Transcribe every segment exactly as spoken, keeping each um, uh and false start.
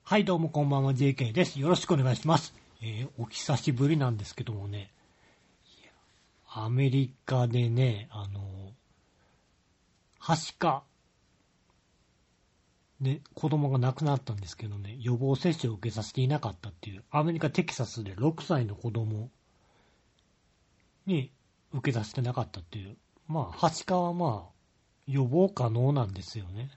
はい、どうもこんばんは、ジェーケー です。よろしくお願いします。えー、お久しぶりなんですけどもね、アメリカでね、あの、はしかで子供が亡くなったんですけどね、予防接種を受けさせていなかったっていう、アメリカテキサスでろくさいの子供に受けさせてなかったっていう、まあ、はしかはまあ、予防可能なんですよね。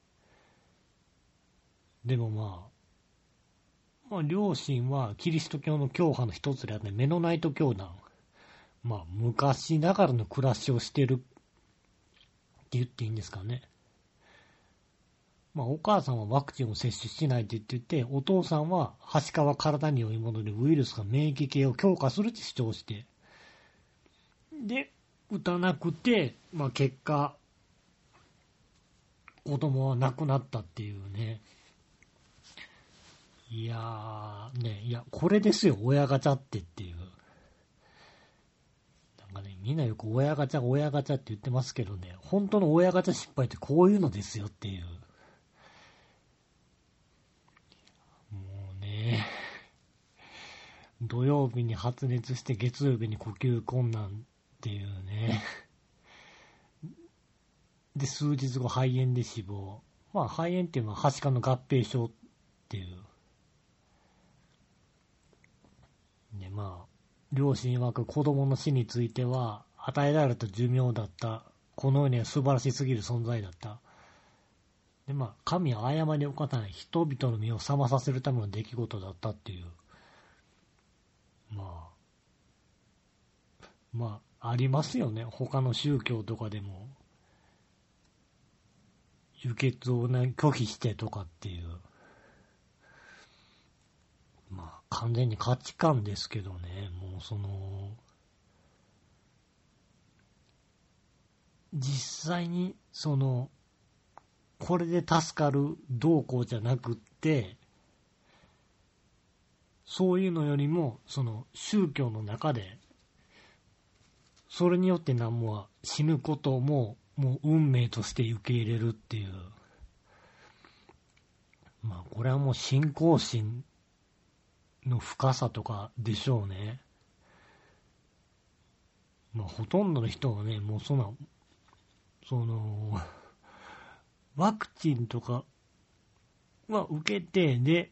でもまあ、まあ、両親はキリスト教の教派の一つであってメノナイト教団。まあ、昔ながらの暮らしをしてるって言っていいんですかね。まあ、お母さんはワクチンを接種しないって言ってて、お父さんははしかは体に良いものでウイルスが免疫系を強化するって主張して、で、打たなくて、まあ結果、子供は亡くなったっていうね。いやー、ね、いや、これですよ、親ガチャってっていう。なんかね、みんなよく親ガチャ、親ガチャって言ってますけどね、本当の親ガチャ失敗ってこういうのですよっていう。もうね、土曜日に発熱して月曜日に呼吸困難っていうね。で、数日後肺炎で死亡。まあ肺炎っていうのははしかの合併症っていう。で、まあ、両親曰く子供の死については、与えられた寿命だった。この世には素晴らしすぎる存在だった。で、まあ、神は誤りを犯さない人々の身を覚まさせるための出来事だったっていう。まあ、まあ、ありますよね。他の宗教とかでも。輸血を、ね、拒否してとかっていう。まあ、完全に価値観ですけどね。もうその、実際に、その、これで助かるどうこうじゃなくって、そういうのよりも、その宗教の中で、それによって何も死ぬことも、もう運命として受け入れるっていう。まあこれはもう信仰心の深さとかでしょうね。まあほとんどの人はね、もうその、その、ワクチンとかは受けて、で、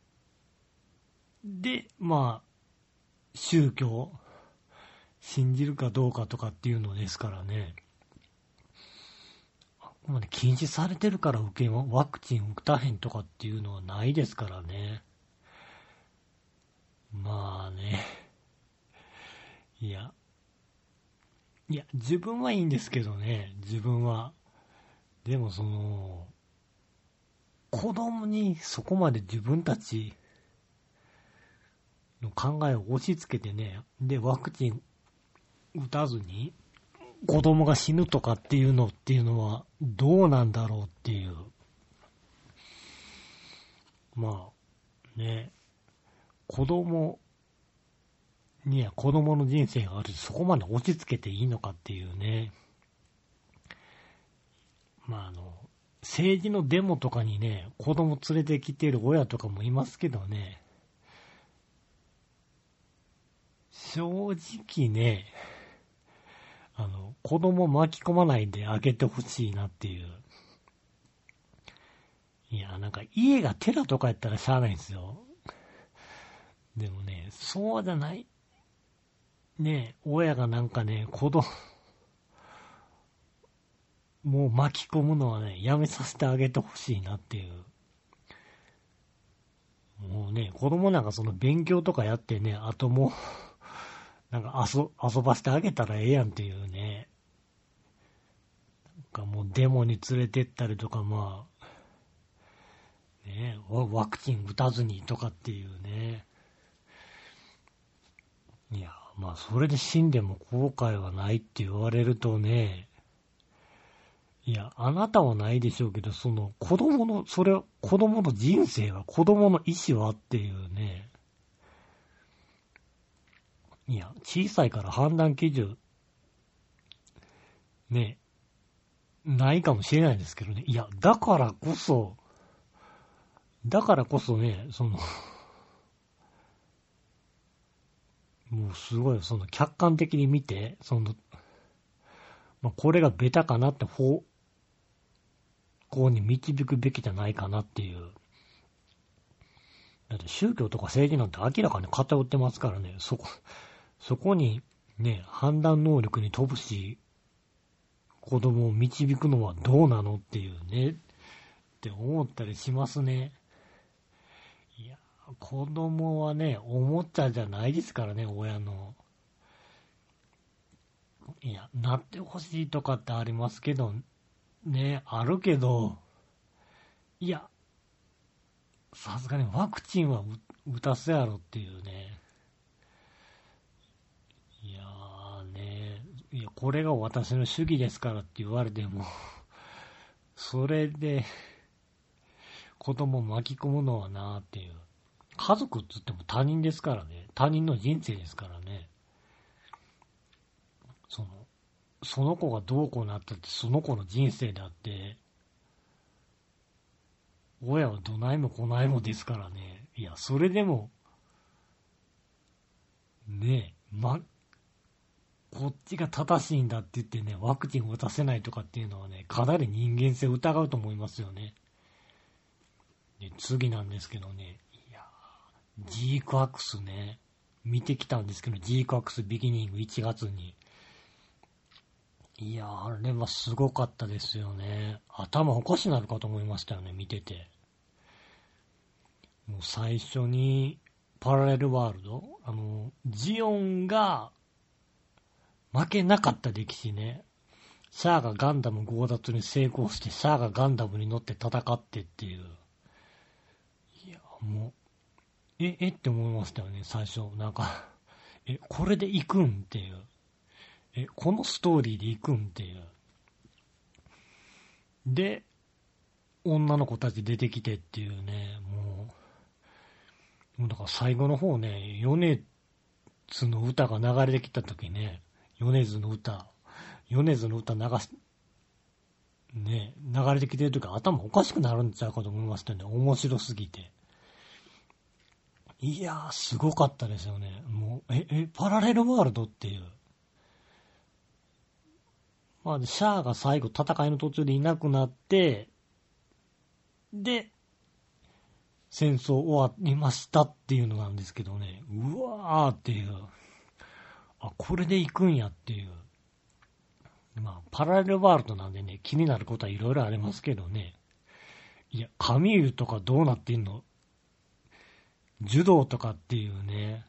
で、まあ、宗教、信じるかどうかとかっていうのですからね。もうね、禁止されてるから受けワクチン打たへんとかっていうのはないですからね。まあね。いや。いや、自分はいいんですけどね。自分は。でもその、子供にそこまで自分たちの考えを押し付けてね。で、ワクチン打たずに子供が死ぬとかっていうのっていうのはどうなんだろうっていう。まあ、ね。子供には子供の人生がある。そこまで押し付けていいのかっていうね。まああの、政治のデモとかにね、子供連れてきている親とかもいますけどね。正直ね、あの、子供巻き込まないであげてほしいなっていう。いや、なんか家が寺とかやったらしゃあないんですよ。でもね、そうじゃない。ね、親がなんかね、子供、もう巻き込むのはね、やめさせてあげてほしいなっていう。もうね、子供なんかその勉強とかやってね、あともう、なんか遊、遊ばせてあげたらええやんっていうね。なんかもうデモに連れてったりとか、まあ、ね、ワクチン打たずにとかっていうね。いや、まあそれで死んでも後悔はないって言われるとね、いや、あなたはないでしょうけど、その子供の、それは子供の人生は、子供の意思はっていうね。いや、小さいから判断基準、ね、ないかもしれないですけどね。いや、だからこそ、 だからこそね、その、もうすごい、その客観的に見て、その、まあ、これがベタかなって方向に導くべきじゃないかなっていう。だって宗教とか政治なんて明らかに偏ってますからね、そこ、そこにね、判断能力に乏しい子供を導くのはどうなのっていうね、って思ったりしますね。いや、子供はね、おもちゃじゃないですからね、親の。いや、なってほしいとかってありますけど、ね、あるけど、いや、さすがにワクチンは打たせやろっていうね。いやーね、いや、これが私の主義ですからって言われても、それで子供巻き込むのはなーっていう。家族って言っても他人ですからね。他人の人生ですからね。その、その子がどうこうなったってその子の人生であって、親はどないもこないもですからね。いや、それでも、ねえ、ま、こっちが正しいんだって言ってね、ワクチンを打たせないとかっていうのはね、かなり人間性を疑うと思いますよね。で、次なんですけどね、いやー、ジークアクスね、見てきたんですけど、ジークアクスビギニングいちがつに。いやー、あれはすごかったですよね。頭おかしなるかと思いましたよね、見てて。もう最初に、パラレルワールド、あの、ジオンが負けなかった歴史ね。シャアがガンダム強奪に成功して、シャアがガンダムに乗って戦ってっていう。いや、もう、え、えって思いましたよね、最初。なんか、え、これで行くんっていう。え、このストーリーで行くんっていう。で、女の子たち出てきてっていうね、もう、もうだから最後の方ね、米津の歌が流れてきた時ね、米津の歌、米津の歌流し、ね、流れてきてる時頭おかしくなるんちゃうかと思いましたね。面白すぎて。いやー、すごかったですよね。もう、え、え、パラレルワールドっていう。まあ、シャアが最後戦いの途中でいなくなって、で、戦争終わりましたっていうのなんですけどね。うわーっていう。あ、これで行くんやっていう。まあ、パラレルワールドなんでね、気になることはいろいろありますけどね。いや、カミーユとかどうなってんの？柔道とかっていうね。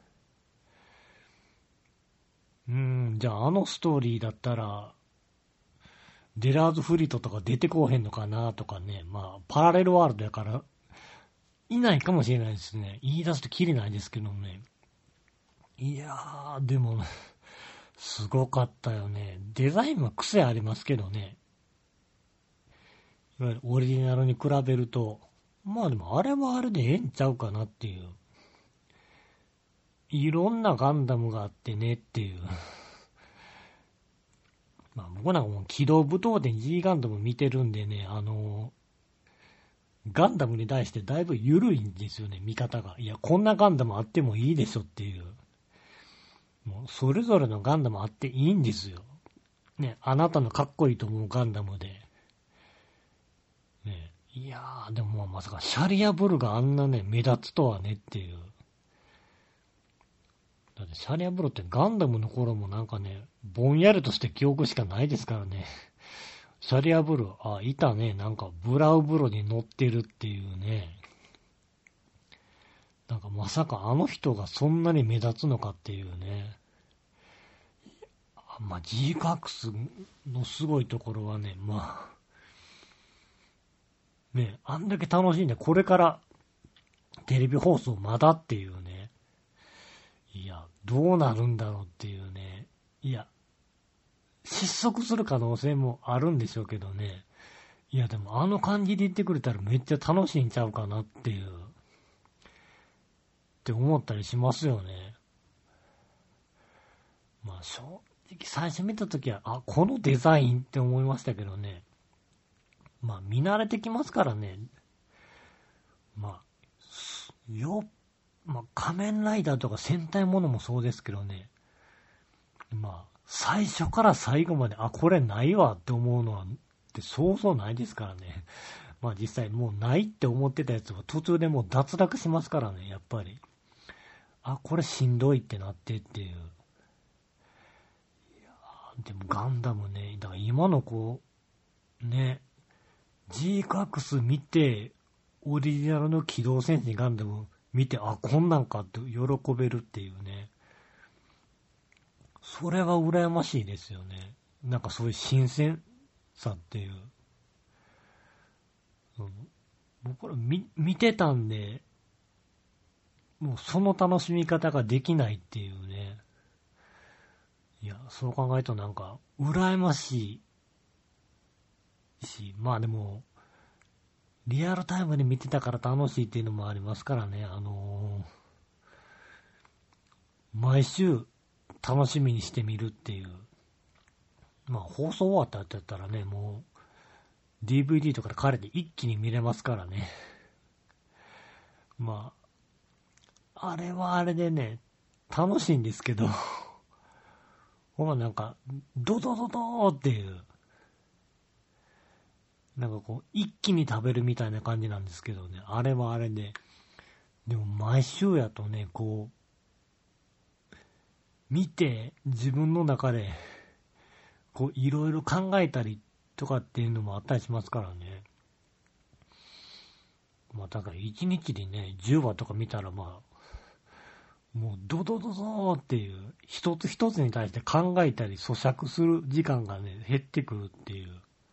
うーん、じゃああのストーリーだったら、デラーズフリートとか出てこうへんのかなとかね。まあ、パラレルワールドやから、いないかもしれないですね。言い出すときりないですけどね。いやー、でも、すごかったよね。デザインは癖ありますけどね。いわゆるオリジナルに比べると、まあでもあれはあれでええんちゃうかなっていう。いろんなガンダムがあってねっていう。まあ僕なんかもう機動武闘伝 G ガンダム見てるんでね、あのー、ガンダムに対してだいぶ緩いんですよね、見方が。いや、こんなガンダムあってもいいでしょっていう。もうそれぞれのガンダムあっていいんですよ。ね、あなたのかっこいいと思うガンダムで。ね、いやー、でもまさかシャリアブルがあんなね、目立つとはねっていう。だってシャリアブルってガンダムの頃もなんかね、ぼんやりとして記憶しかないですからね。シャリアブル、あ、いたね、なんかブラウブロに乗ってるっていうね。なんかまさかあの人がそんなに目立つのかっていうね。まあ、G カックスのすごいところはね、まあ、ね、あんだけ楽しんで、これからテレビ放送まだっていうね。いや、どうなるんだろうっていうね。いや、失速する可能性もあるんでしょうけどね。いや、でもあの感じで言ってくれたらめっちゃ楽しいんちゃうかなっていう、って思ったりしますよね。まあ正直最初見たときは、あ、このデザインって思いましたけどね。まあ見慣れてきますからね。 まあ、よ、まあ、仮面ライダーとか戦隊ものもそうですけどね、まあ、最初から最後まで、あ、これないわって思うのは、ってそうそうないですからね。まあ実際もうないって思ってたやつは途中でもう脱落しますからね、やっぱり。あ、これしんどいってなってっていう。いやでもガンダムね、だから今の子、ね、ジーエックス 見て、オリジナルの機動戦士ガンダム見て、あ、こんなんかって喜べるっていうね。それは羨ましいですよね。なんかそういう新鮮さっていう。うん、僕ら見、見てたんで、もうその楽しみ方ができないっていうね。いや、そう考えるとなんか、羨ましいし、まあでも、リアルタイムで見てたから楽しいっていうのもありますからね。あのー、毎週楽しみにしてみるっていう。まあ放送終わったってやったらね、もう ディーブイディー とかで借りて一気に見れますからね。まあ、あれはあれでね、楽しいんですけど、ほらなんか、ドドドドーっていう、なんかこう、一気に食べるみたいな感じなんですけどね、あれはあれで、でも毎週やとね、こう、見て自分の中で、こう、いろいろ考えたりとかっていうのもあったりしますからね。まあだから一日でね、じゅうわとか見たらまあ、もうドドドドーっていう、一つ一つに対して考えたり咀嚼する時間がね、減ってくるっていう。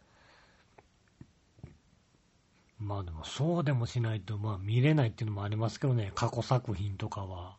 まあでもそうでもしないとまあ見れないっていうのもありますけどね、過去作品とかは。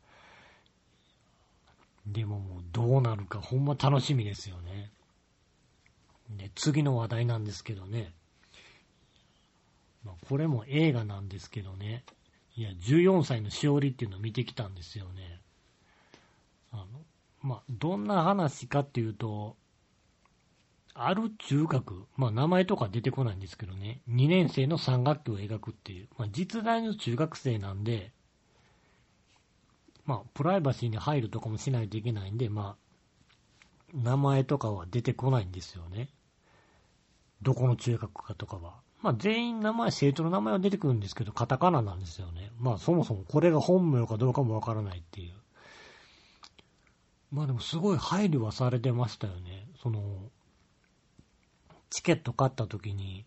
でももうどうなるかほんま楽しみですよね。で、次の話題なんですけどね。まあこれも映画なんですけどね。いや、じゅうよんさいのしおりっていうのを見てきたんですよね。あの、まあどんな話かっていうと、ある中学、まあ名前とか出てこないんですけどね、にねん生のさん学期を描くっていう、まあ実在の中学生なんで、まあプライバシーに入るとかもしないといけないんで、まあ名前とかは出てこないんですよね。どこの中学かとかは。まあ全員名前、生徒の名前は出てくるんですけど、カタカナなんですよね。まあそもそもこれが本名かどうかもわからないっていう。まあでもすごい配慮はされてましたよね。その、チケット買った時に、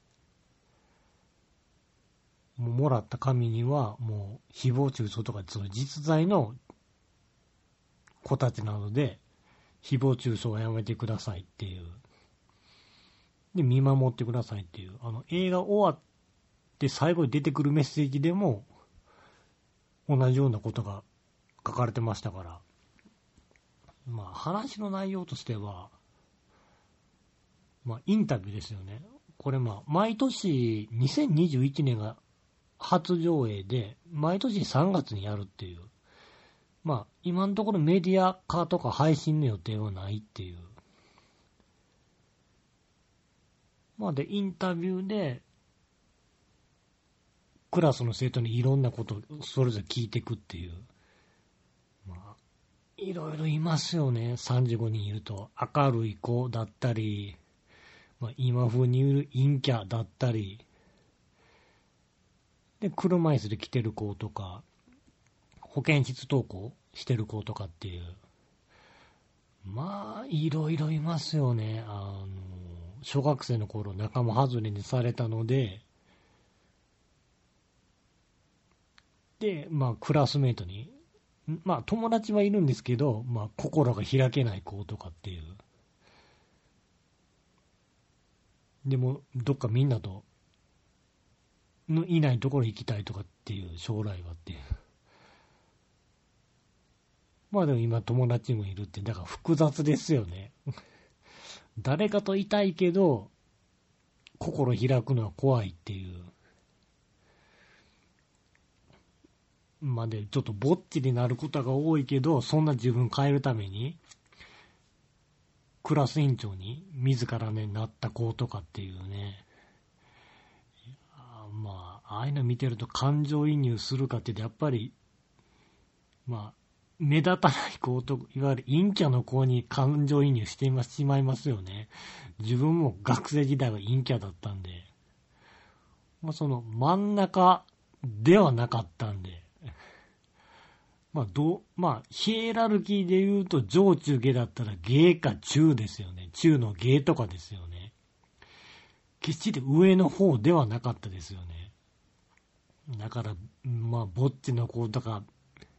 もうもらった紙には、もう、誹謗中傷とか、その実在の子たちなので、誹謗中傷はやめてくださいっていう。で、見守ってくださいっていう。あの、映画終わって最後に出てくるメッセージでも、同じようなことが書かれてましたから。まあ、話の内容としては、まあ、インタビューですよね。これまあ、毎年、にせんにじゅういちねんが初上映で、毎年さんがつにやるっていう。まあ、今のところメディア化とか配信の予定はないっていう。まあで、インタビューで、クラスの生徒にいろんなことをそれぞれ聞いていくっていう。まあ、いろいろいますよね。さんじゅうごにんいると。明るい子だったり、まあ、今風に言う陰キャだったり、で、車椅子で来てる子とか、保健室登校してる子とかっていう。まあ、いろいろいますよね。あの、小学生の頃仲間外れにされたので、で、まあ、クラスメイトに、まあ、友達はいるんですけど、まあ、心が開けない子とかっていう。でも、どっかみんなと、のいないところ行きたいとかっていう、将来はっていう。まあでも今友達もいるって、だから複雑ですよね。誰かといたいけど、心開くのは怖いっていう。まあで、ちょっとぼっちになることが多いけど、そんな自分変えるために、クラス委員長に自らね、なった子とかっていうね。 まあ、ああいうの見てると感情移入するかって言うと、やっぱり、まあ、目立たない子と、いわゆる陰キャの子に感情移入してしまいますよね。自分も学生時代は陰キャだったんで、まあ、その真ん中ではなかったんで、まあ、どう、まあ、ヒエラルキーで言うと、上中下だったら下か中ですよね。中の下とかですよね。決して上の方ではなかったですよね。だから、まあ、ぼっちの子とか、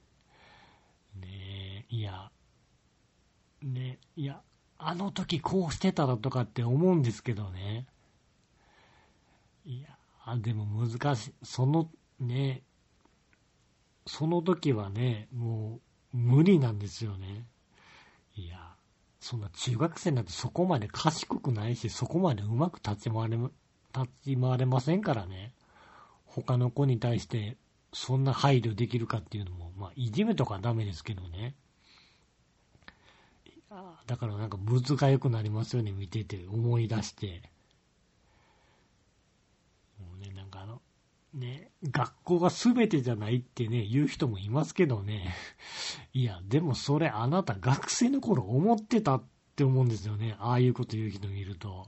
ねえ、いや、ね、いや、あの時こうしてたらとかって思うんですけどね。いや、あでも難しい。その、ね、その時はね、もう無理なんですよね。いや、そんな中学生なんてそこまで賢くないし、そこまでうまく立ち回れ、立ち回れませんからね。他の子に対してそんな配慮できるかっていうのも、まあ、いじめとかはダメですけどね。だからなんかむずが良くなりますよね、見てて思い出して。もうね、なんかあの、ね、学校が全てじゃないってね、言う人もいますけどね。いや、でもそれあなた学生の頃思ってたって思うんですよね。ああいうこと言う人見ると。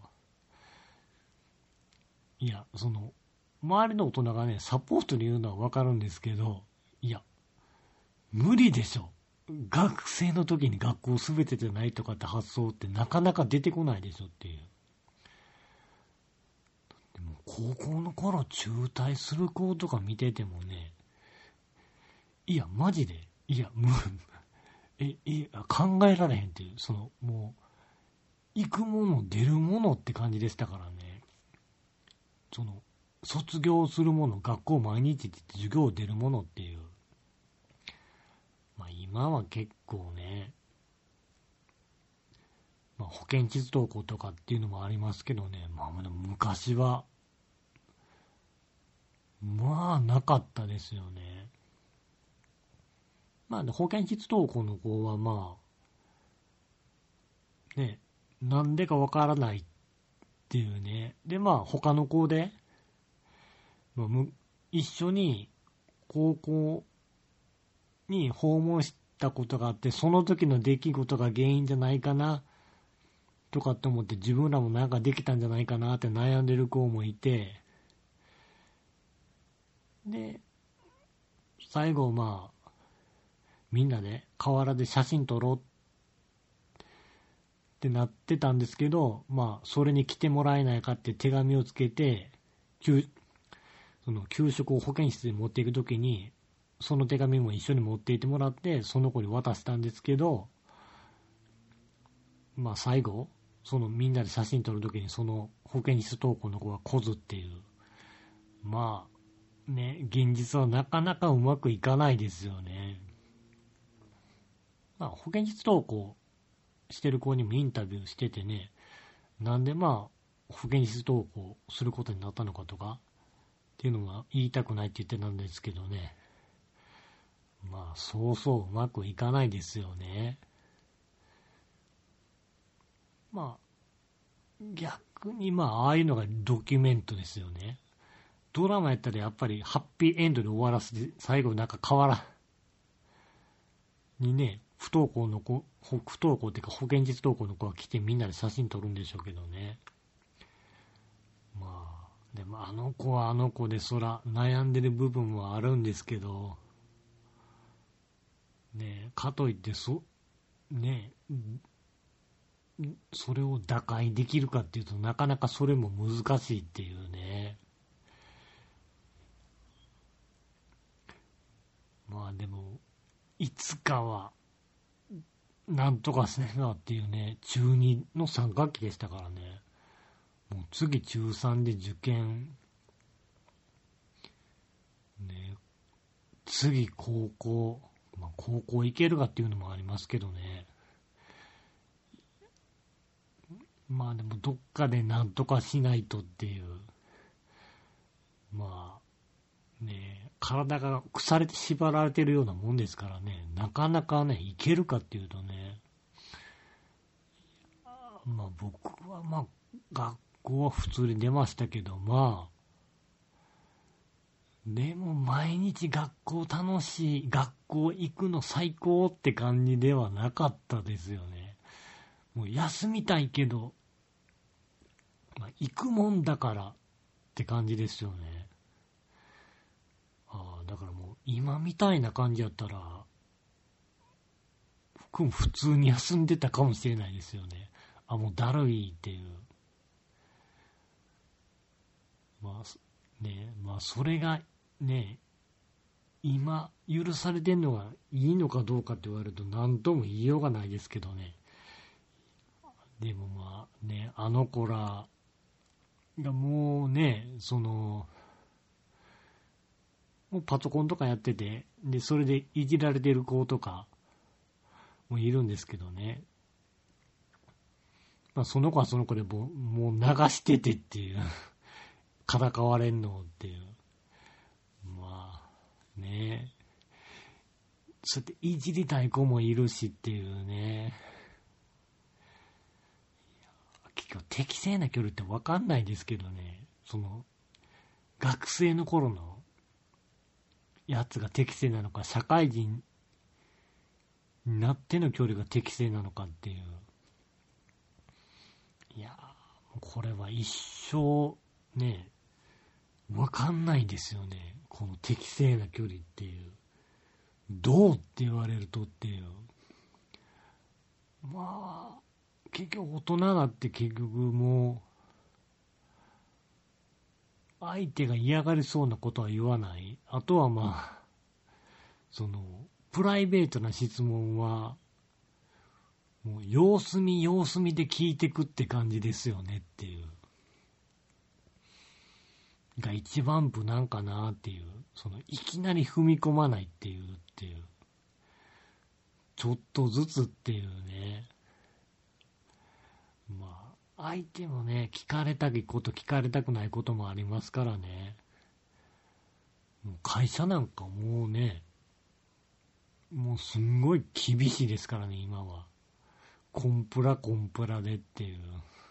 いや、その、周りの大人がね、サポートに言うのはわかるんですけど、いや、無理でしょ。学生の時に学校全てじゃないとかって発想ってなかなか出てこないでしょっていう。でも高校の頃中退する子とか見ててもね、いや、マジで、いや、む、え、え、考えられへんっていう、その、もう、行くもの出るものって感じでしたからね。その、卒業するもの、学校毎日って授業出るものっていう。まあ今は結構ね、まあ保健室登校とかっていうのもありますけどね、まあ昔は、まあなかったですよね。まあ保健室登校の子はまあ、ね、なんでかわからないっていうね。でまあ他の子で、まあ、一緒に高校に訪問したことがあって、その時の出来事が原因じゃないかな、とかって思って自分らもなんかできたんじゃないかなって悩んでる子もいて、で、最後まあ、みんなで河原で写真撮ろうってなってたんですけど、まあ、それに来てもらえないかって手紙をつけて、給その給食を保健室に持っていくときに、その手紙も一緒に持っていってもらって、その子に渡したんですけど、まあ最後、そのみんなで写真撮るときにその保健室登校の子がこずっていう、まあ、ね、現実はなかなかうまくいかないですよね。まあ保健室登校してる子にもインタビューしててね、なんでまあ保健室登校することになったのかとかっていうのが言いたくないって言ってたんですけどね。まあそうそううまくいかないですよね。まあ逆にまあああいうのがドキュメントですよね。ドラマやったらやっぱりハッピーエンドで終わらせて、最後なんか河原にね、不登校の子、不登校っていうか保健室登校の子が来てみんなで写真撮るんでしょうけどね。まあ、でもあの子はあの子でそら悩んでる部分はあるんですけど、ね、かといってそ、ね、それを打開できるかっていうとなかなかそれも難しいっていうね。まあでも、いつかは、なんとかせなっていうね、中にのさん学期でしたからね。もう次中さんで受験、ね、次高校、まあ高校行けるかっていうのもありますけどね。まあでもどっかでなんとかしないとっていう。まあ、ね、体が腐れて縛られてるようなもんですからね、なかなかね、いけるかっていうとね、まあ僕はまあ、学校は普通に出ましたけど、まあ、 でも毎日学校楽しい、学校行くの最高って感じではなかったですよね。もう休みたいけど、まあ、行くもんだからって感じですよね。ああ、だからもう今みたいな感じやったら、僕も普通に休んでたかもしれないですよね。あ、もうだるいっていう。まあ、ね、まあそれがね、今許されてんのがいいのかどうかって言われると何とも言いようがないですけどね。でもまあね、あの子らがもうね、その、もうパソコンとかやってて、で、それでいじられてる子とかもいるんですけどね。まあその子はその子でもう、もう流しててっていう。からかわれんのっていう。まあ、ね。そうやっていじりたい子もいるしっていうね。結局適正な距離って分かんないですけどね。その、学生の頃のやつが適正なのか、社会人になっての距離が適正なのかっていう。いやー、これは一生ね、分かんないですよね。この適正な距離っていう。どうって言われるとっていう。まあ、結局大人だって結局もう、相手が嫌がりそうなことは言わない。あとはまあ、その、プライベートな質問は、もう様子見様子見で聞いてくって感じですよねっていう。が一番無難かなっていう。その、いきなり踏み込まないっていうっていう。ちょっとずつっていうね。まあ、相手もね、聞かれたいこと聞かれたくないこともありますからね。もう会社なんかもうね、もうすんごい厳しいですからね、今は。コンプラコンプラでっていう。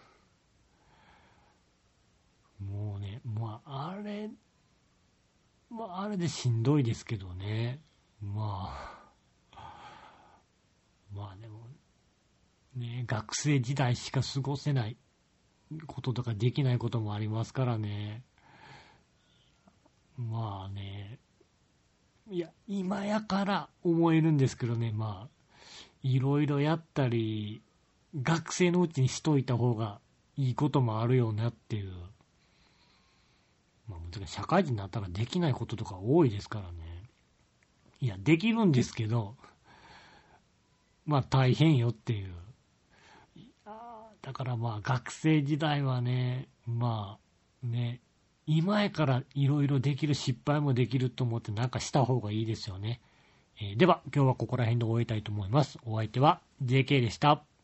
もうね、まあ、あれ、まあ、あれでしんどいですけどね。まあ、まあでも、ね、学生時代しか過ごせないこととかできないこともありますからね。まあね、いや、今やから思えるんですけどね、まあ、いろいろやったり、学生のうちにしといた方がいいこともあるよなっていう。まあ、もちろん社会人になったらできないこととか多いですからね。いや、できるんですけど、まあ大変よっていう。だからまあ学生時代はね、まあね、今やからいろいろできる、失敗もできると思ってなんかした方がいいですよね。えー、では今日はここら辺で終えたいと思います。お相手は ジェーケー でした。